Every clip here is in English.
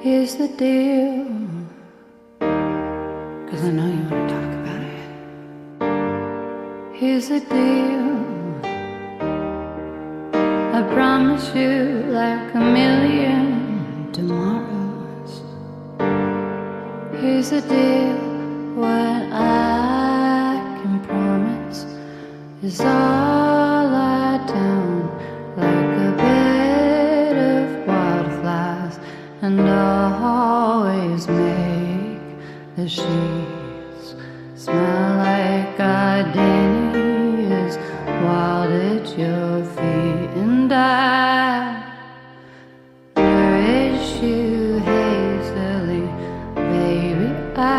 Here's the deal, 'cause I know you want to talk about it. Here's the deal, I promise you like a million tomorrows. Here's the deal, what I can promise is all lie down like a bed of wildflowers, and always make the sheets smell like gardenias wild at your feet. And I nourish you hazily, baby.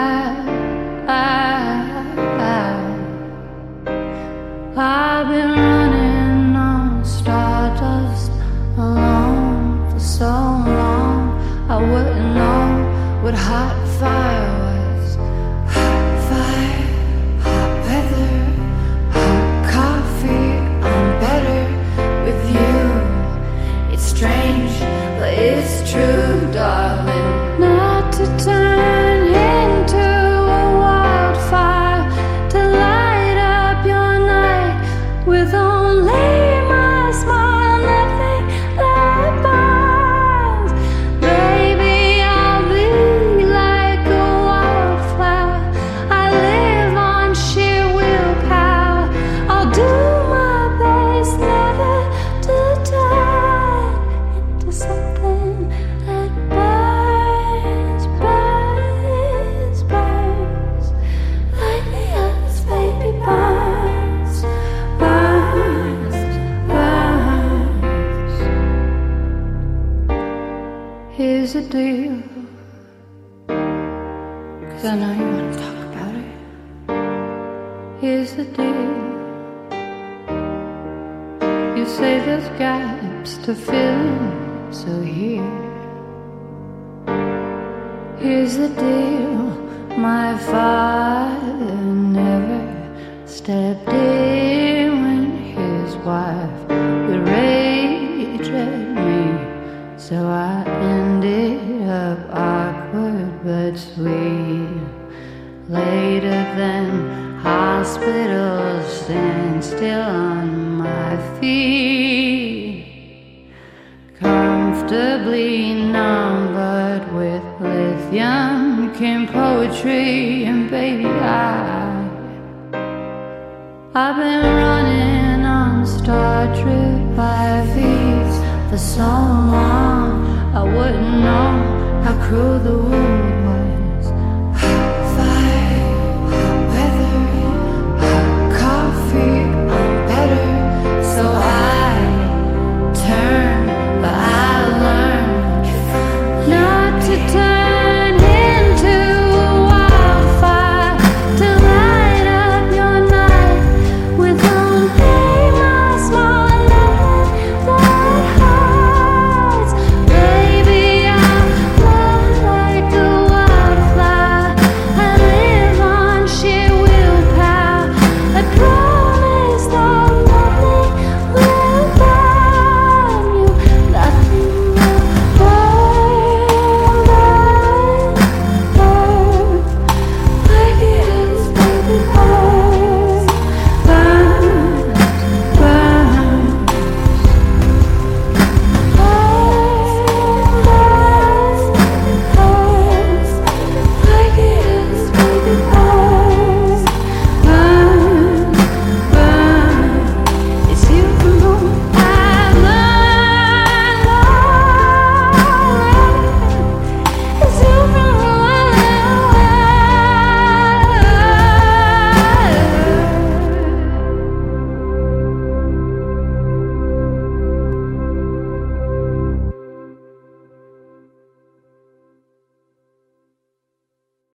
I've been running on stardust alone for so long, I wouldn't know what hot fire was. Hot fire, hot weather, hot coffee. I'm better with you. It's strange, but it's true, darling. Not to turn into a wildfire, to light up your night with only my smile, nothing that burns. Baby, I'll be like a wildflower. I live on sheer willpower. I'll do my best never to turn into something that burns, burns, burns like the others, baby, burns, burns, burns. Here's the deal, 'cause I know you want to talk about it. Here's the deal, you say there's gaps to fill in, so here's the deal. My father never stepped in when his wife would rage at me, so I ended up awkward but sweet. Later than hospitals, stand still on my feet, comfortably numb, but with lithium came poetry. And baby, I've been running on Star Trek IVs for so long, I wouldn't know how cruel the world